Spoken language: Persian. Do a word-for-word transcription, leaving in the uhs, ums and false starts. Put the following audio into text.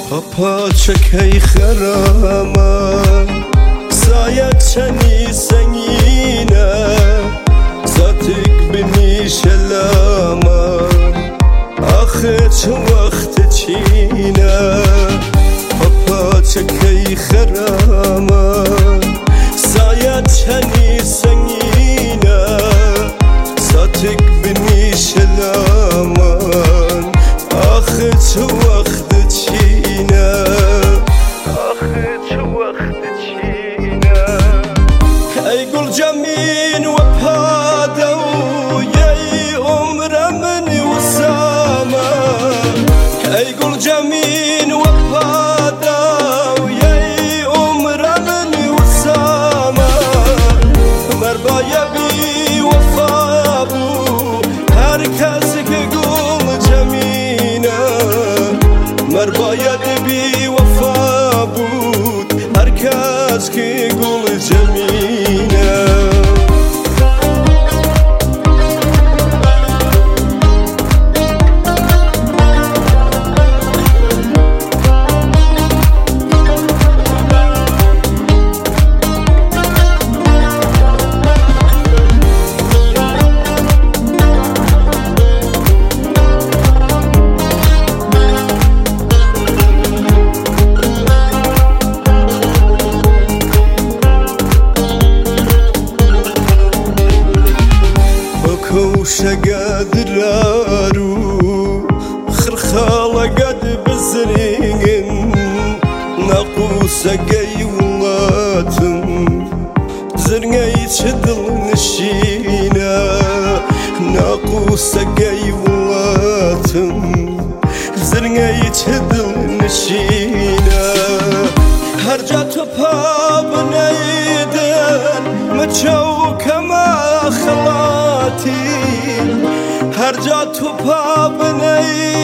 پاپا چکی خرامه سایت چنی سنگینه زاتک بنی شلامه آخه چه وقت چینه پاپا چکی خرامه سایت چنی سنگینه زاتک بنی شلامه آخه چه وقت چینه آخه چه وقت چینه ای گل جمین و پادو یی عمر من وسامه ای گل جمین و پادو یی عمر من وسامه مربای بی وفا بو هر کس که گل جمینه مرباید بی وفا بود هر کس که گل جمینه شقد رارو خرخالة قد بزرين ناقوس قيولاتم زرقاي تشدل نشينا ناقوس قيولاتم زرقاي تشدل نشينا هرجات باب نيدن متشو كما خلاتي هر جا تو پا بنی